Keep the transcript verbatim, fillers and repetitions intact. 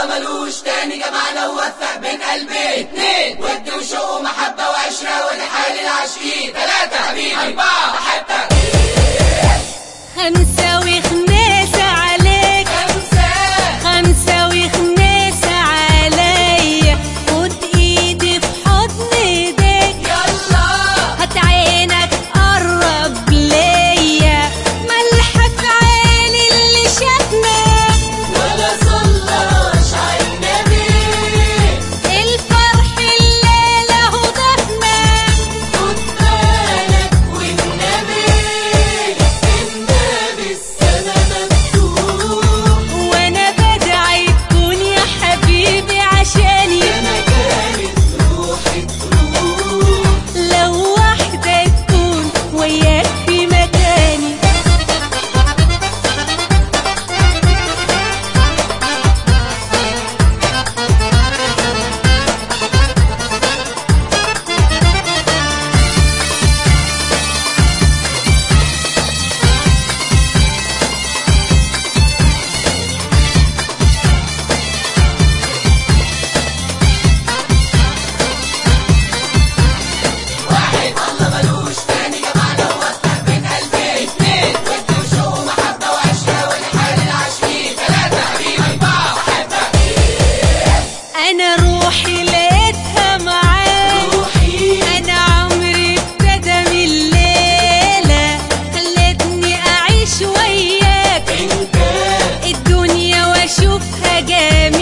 الله ملوش تاني، جمعنا ووفق بين قلبين. اتنين ود وشوق ومحبة وعشرة ودي حال العاشقين. تلاتة حبيبي، أربعة بحبك، خمسة وخماسة عليك، خمسة خمسة وخماسة عليا. خد ايدي في حضن ايديك، يلا هات عينك قرب ليا. ملحة في عيني اللي شافنا ولا صلاش على النبي، الفرح الليلة هو ضفنا. خد بالك والنبي، النبي السما مفتوح، وانا بدعي تكون يا حبيبي عشاني. أنا كانت روحي تروح. لو واحدة تكون وياك في مكاني. واحد الله ملوش تاني، جمعنا ووفق بين قلبين. اتنين ود وشوق ومحبة وعشرة ودي حال العاشقين. تلاتة حبيبي، أربعة بحبك، انا روحي لقيتها معاك، روحي انا عمري ابتدى من الليلة. خلتني اعيش وياك انت الدنيا واشوفها جميلة.